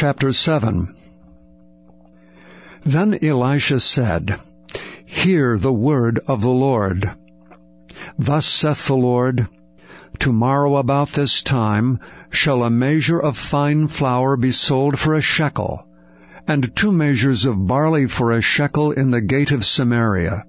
Chapter 7. Then Elisha said, Hear the word of the Lord. Thus saith the Lord, Tomorrow about this time shall a measure of fine flour be sold for a shekel, and 2 measures of barley for a shekel in the gate of Samaria.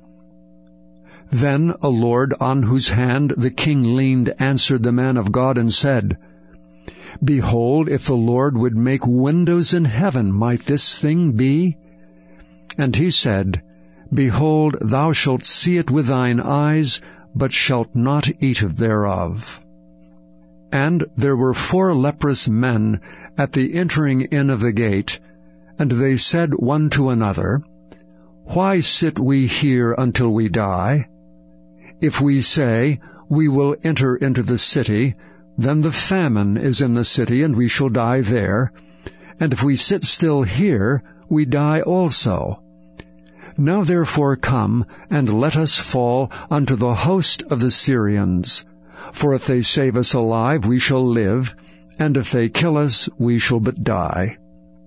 Then a lord on whose hand the king leaned answered the man of God and said, Behold, if the Lord would make windows in heaven, might this thing be? And he said, Behold, thou shalt see it with thine eyes, but shalt not eat thereof. And there were 4 leprous men at the entering in of the gate, and they said one to another, Why sit we here until we die? If we say, We will enter into the city, then the famine is in the city, and we shall die there. And if we sit still here, we die also. Now therefore come, and let us fall unto the host of the Syrians. For if they save us alive, we shall live, and if they kill us, we shall but die.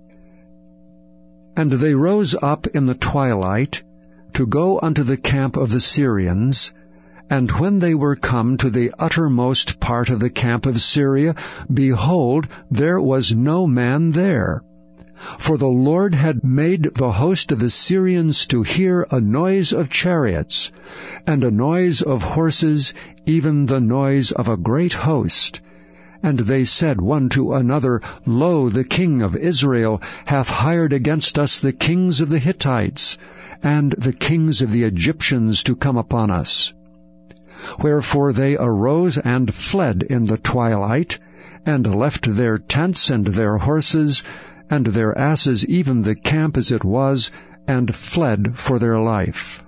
And they rose up in the twilight, to go unto the camp of the Syrians. And when they were come to the uttermost part of the camp of Syria, behold, there was no man there. For the Lord had made the host of the Syrians to hear a noise of chariots, and a noise of horses, even the noise of a great host. And they said one to another, Lo, the king of Israel hath hired against us the kings of the Hittites, and the kings of the Egyptians to come upon us. Wherefore they arose and fled in the twilight, and left their tents and their horses, and their asses, even the camp as it was, and fled for their life.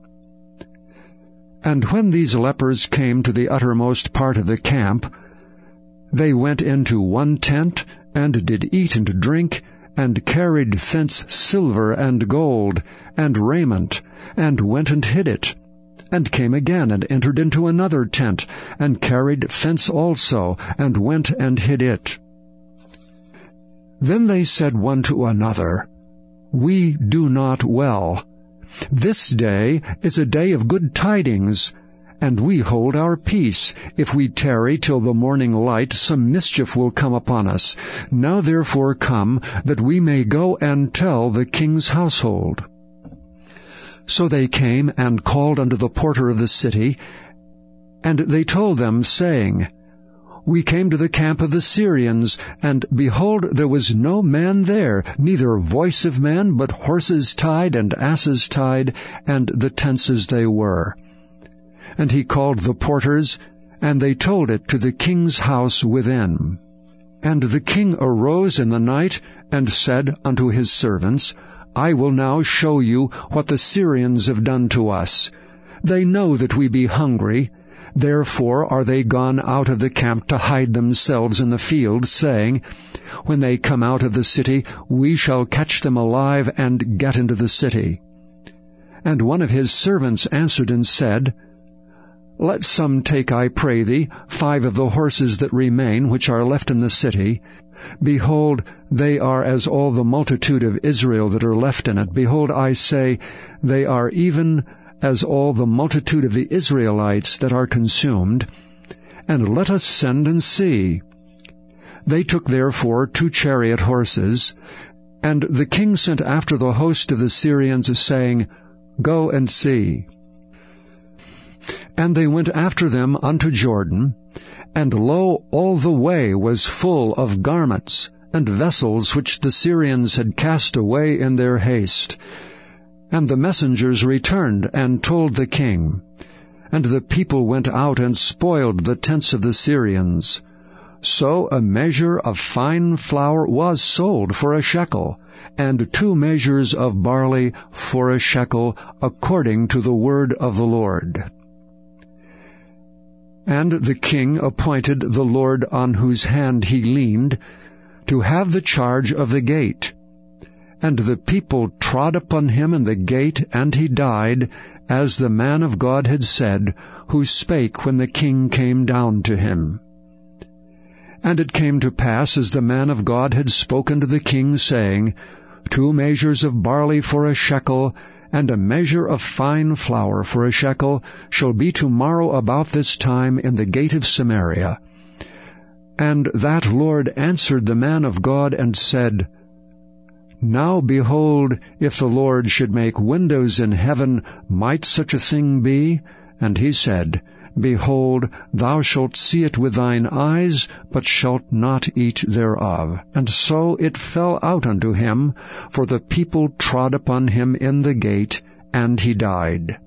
And when these lepers came to the uttermost part of the camp, they went into one tent, and did eat and drink, and carried thence silver and gold, and raiment, and went and hid it, and came again, and entered into another tent, and carried thence also, and went and hid it. Then they said one to another, We do not well. This day is a day of good tidings, and we hold our peace. If we tarry till the morning light, some mischief will come upon us. Now therefore come, that we may go and tell the king's household. So they came and called unto the porter of the city, and they told them, saying, We came to the camp of the Syrians, and behold, there was no man there, neither voice of man, but horses tied and asses tied, and the tents as they were. And he called the porters, and they told it to the king's house within. And the king arose in the night, and said unto his servants, I will now show you what the Syrians have done to us. They know that we be hungry. Therefore are they gone out of the camp to hide themselves in the field, saying, When they come out of the city, we shall catch them alive and get into the city. And one of his servants answered and said, Let some take, I pray thee, 5 of the horses that remain, which are left in the city. Behold, they are as all the multitude of Israel that are left in it. Behold, I say, they are even as all the multitude of the Israelites that are consumed. And let us send and see. They took therefore 2 chariot horses, and the king sent after the host of the Syrians, saying, Go and see. And they went after them unto Jordan, and lo, all the way was full of garments and vessels which the Syrians had cast away in their haste. And the messengers returned and told the king. And the people went out and spoiled the tents of the Syrians. So a measure of fine flour was sold for a shekel, and 2 measures of barley for a shekel, according to the word of the Lord. And the king appointed the Lord on whose hand he leaned to have the charge of the gate. And the people trod upon him in the gate, and he died, as the man of God had said, who spake when the king came down to him. And it came to pass, as the man of God had spoken to the king, saying, 2 measures of barley for a shekel, and a measure of fine flour for a shekel, shall be tomorrow about this time in the gate of Samaria. And that Lord answered the man of God, and said, Now behold, if the Lord should make windows in heaven, might such a thing be? And he said, Behold, thou shalt see it with thine eyes, but shalt not eat thereof. And so it fell out unto him, for the people trod upon him in the gate, and he died.